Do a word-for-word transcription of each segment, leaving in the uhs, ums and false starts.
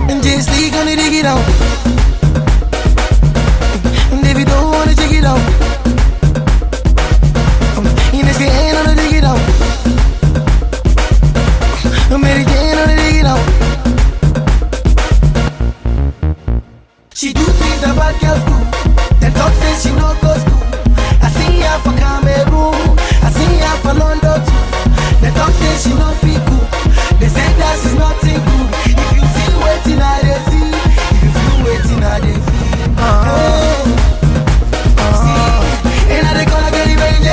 And J C gonna dig it out. And if you don't wanna check it out, in this game gonna dig it out. Mary Jane gonna dig it out. She do things that bad girls do. Then talk say she no go school. I see her for Cameroon, I see her for London too. Then talk say she no fit cool. They say that she's nothing good. If you see waiting I dey see, if you feel waiting I dey feel. Uh-huh. Hey. Uh-huh. See, and I dey call her get it ready.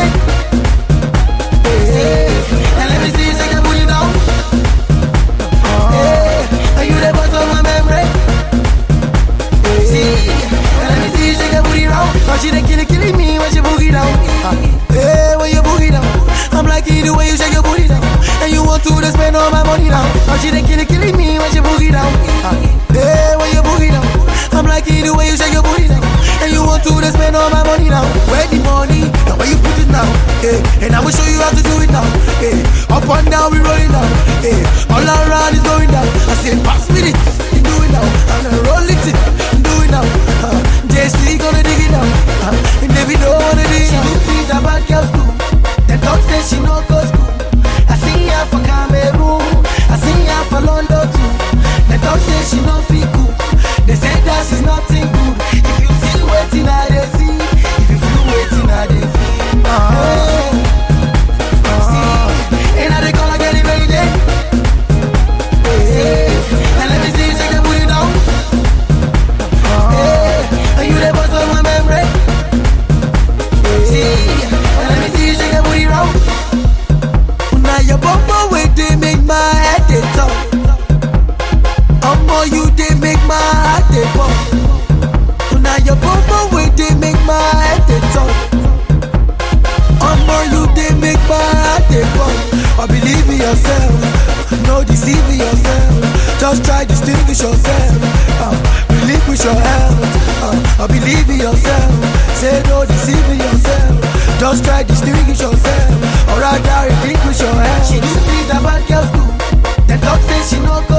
Hey. And let me see you shake your booty down. Uh-huh. Hey. And you the boss of my memory. Hey. See, and let me see you shake your booty round. Now she dey kill it, killing me when she boogie down. Uh-huh. Hey, when you boogie down, I'm like the way you shake your booty down. And you want to spend all my money now. Now she dey kill it, killing me when she boogie down. Uh, hey, when you boogie down, I'm like the way you shake your booty down. And you want to spend all my money now. Where the money, and where you put it now. Hey, and I will show you how to do it now. Hey, up and down we rolling down. Hey, all around is going down. I say pass me it, you do it now. And I roll it, you do it now. Uh, J C gonna dig it now. Uh, and if you don't wanna dig it, she do things that bad girls do. Then talk say she no go school. I see her for Cameroon, I see her for London too. They talk say she no fit cool. They say that she's nothing good. If you see waiting I dey see, if you feel waiting I dey feel. Uh-huh. Hey. Uh-huh. See, and I dey call her get it ready. Hey. And let me see you shake your booty down. Uh-huh. Hey. And you the boss of my memory. Hey. See, and let me see you shake your booty round. Now your bumper way they make my head they talk. Omo you they make my heart they pump. Now your bumper way they make my head they talk. Omo you they make my heart they pump. Or believe in yourself, no deceiving yourself. Just try distinguish yourself. Uh, believe with your health. Uh, or believe in yourself. Say no deceiving yourself. Just try distinguish yourself. Or rather relinquish your health. She do things that bad girls do. Then talk say she no go